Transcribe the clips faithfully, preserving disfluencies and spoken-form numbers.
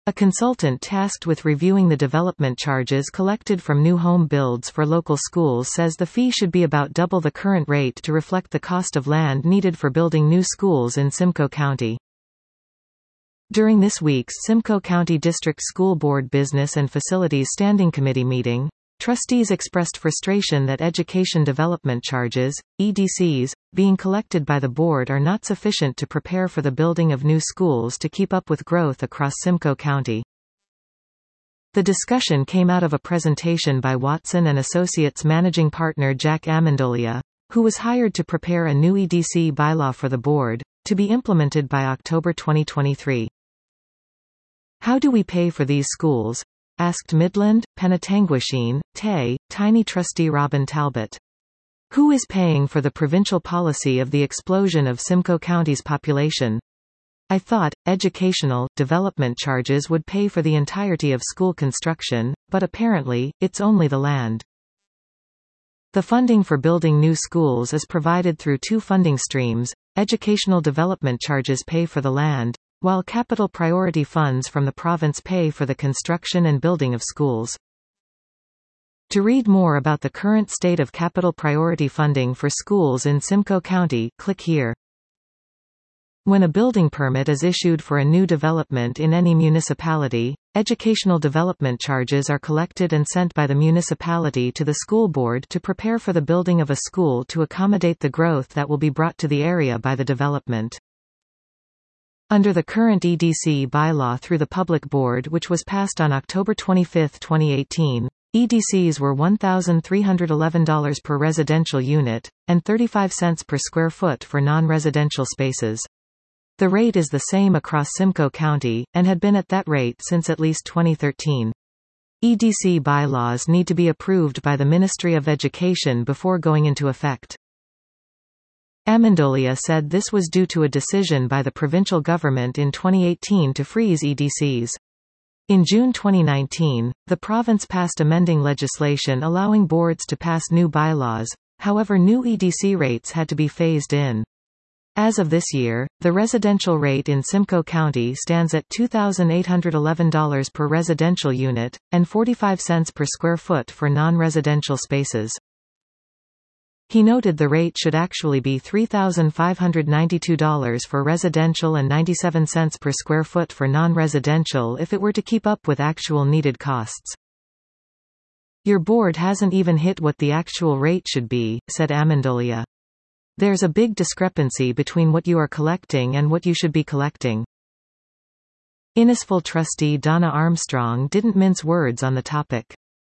A consultant tasked with reviewing the development charges collected from new home builds for local schools says the fee should be about double the current rate to reflect the cost of land needed for building new schools in Simcoe County. During this week's Simcoe County District School Board Business and Facilities Standing Committee meeting, trustees expressed frustration that education development charges, E D Cs, being collected by the board are not sufficient to prepare for the building of new schools to keep up with growth across Simcoe County. The discussion came out of a presentation by Watson and Associates Managing Partner Jack Amendolia, who was hired to prepare a new E D C bylaw for the board, to be implemented by October twenty twenty-three. How do we pay for these schools? Asked Midland, Penetanguishene, Tay, Tiny trustee Robin Talbot. Who is paying for the provincial policy of the explosion of Simcoe County's population? I thought, educational, development charges would pay for the entirety of school construction, but apparently, it's only the land. The funding for building new schools is provided through two funding streams. Educational development charges pay for the land, while capital priority funds from the province pay for the construction and building of schools. To read more about the current state of capital priority funding for schools in Simcoe County, click here. When a building permit is issued for a new development in any municipality, educational development charges are collected and sent by the municipality to the school board to prepare for the building of a school to accommodate the growth that will be brought to the area by the development. Under the current E D C bylaw through the Public Board, which was passed on October twenty-fifth, twenty eighteen, E D Cs were one thousand three hundred eleven dollars per residential unit, and thirty-five cents per square foot for non-residential spaces. The rate is the same across Simcoe County, and had been at that rate since at least twenty thirteen. E D C bylaws need to be approved by the Ministry of Education before going into effect. Amendolia said this was due to a decision by the provincial government in twenty eighteen to freeze E D Cs. In June twenty nineteen, the province passed amending legislation allowing boards to pass new bylaws, however new E D C rates had to be phased in. As of this year, the residential rate in Simcoe County stands at two thousand eight hundred eleven dollars per residential unit, and forty-five cents per square foot for non-residential spaces. He noted the rate should actually be three thousand five hundred ninety-two dollars for residential and ninety-seven cents per square foot for non-residential if it were to keep up with actual needed costs. Your board hasn't even hit what the actual rate should be, said Amendolia. There's a big discrepancy between what you are collecting and what you should be collecting. Innisfil trustee Donna Armstrong didn't mince words on the topic.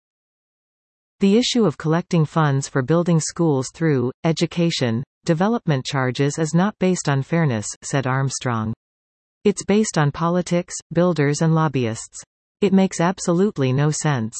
The issue of collecting funds for building schools through education development charges is not based on fairness, said Armstrong. It's based on politics, builders and lobbyists. It makes absolutely no sense.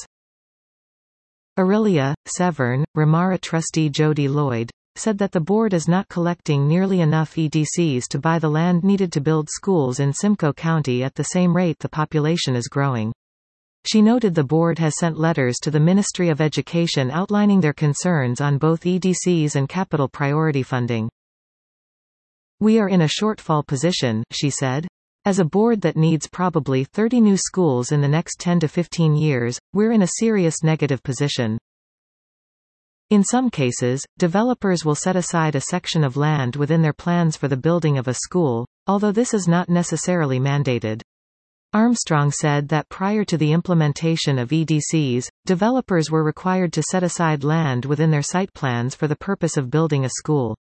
Orillia, Severn, Ramara trustee Jody Lloyd, said that the board is not collecting nearly enough E D Cs to buy the land needed to build schools in Simcoe County at the same rate the population is growing. She noted the board has sent letters to the Ministry of Education outlining their concerns on both E D Cs and capital priority funding. We are in a shortfall position, she said. As a board that needs probably thirty new schools in the next ten to fifteen years, we're in a serious negative position. In some cases, developers will set aside a section of land within their plans for the building of a school, although this is not necessarily mandated. Armstrong said that prior to the implementation of E D Cs, developers were required to set aside land within their site plans for the purpose of building a school.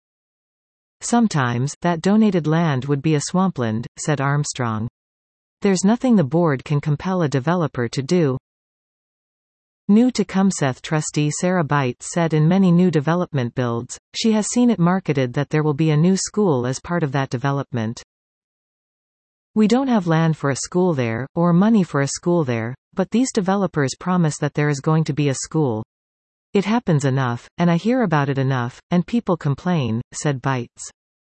Sometimes, that donated land would be a swampland, said Armstrong. There's nothing the board can compel a developer to do. New Tecumseth trustee Sarah Bites said in many new development builds, she has seen it marketed that there will be a new school as part of that development. We don't have land for a school there, or money for a school there, but these developers promise that there is going to be a school. It happens enough, and I hear about it enough, and people complain, said Bites.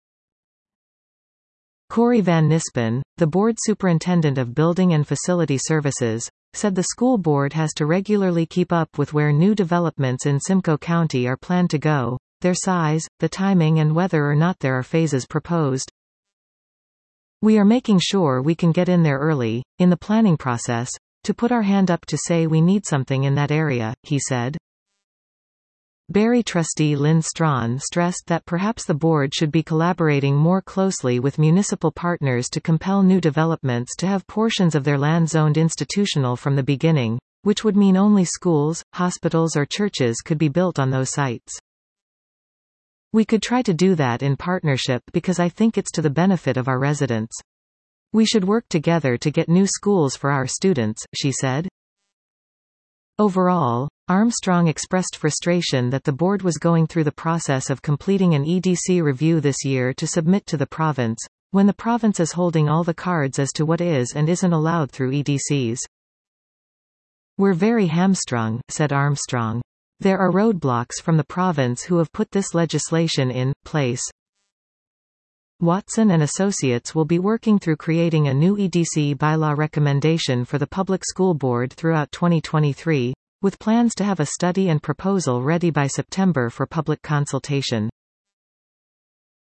Corey Van Nispen, the board superintendent of Building and Facility Services, said the school board has to regularly keep up with where new developments in Simcoe County are planned to go, their size, the timing and whether or not there are phases proposed. We are making sure we can get in there early, in the planning process, to put our hand up to say we need something in that area, he said. Barrie trustee Lynn Strawn stressed that perhaps the board should be collaborating more closely with municipal partners to compel new developments to have portions of their land zoned institutional from the beginning, which would mean only schools, hospitals or churches could be built on those sites. We could try to do that in partnership because I think it's to the benefit of our residents. We should work together to get new schools for our students, she said. Overall, Armstrong expressed frustration that the board was going through the process of completing an E D C review this year to submit to the province, when the province is holding all the cards as to what is and isn't allowed through E D Cs. We're very hamstrung, said Armstrong. There are roadblocks from the province who have put this legislation in place. Watson and Associates will be working through creating a new E D C bylaw recommendation for the Public School Board throughout twenty twenty-three, with plans to have a study and proposal ready by September for public consultation.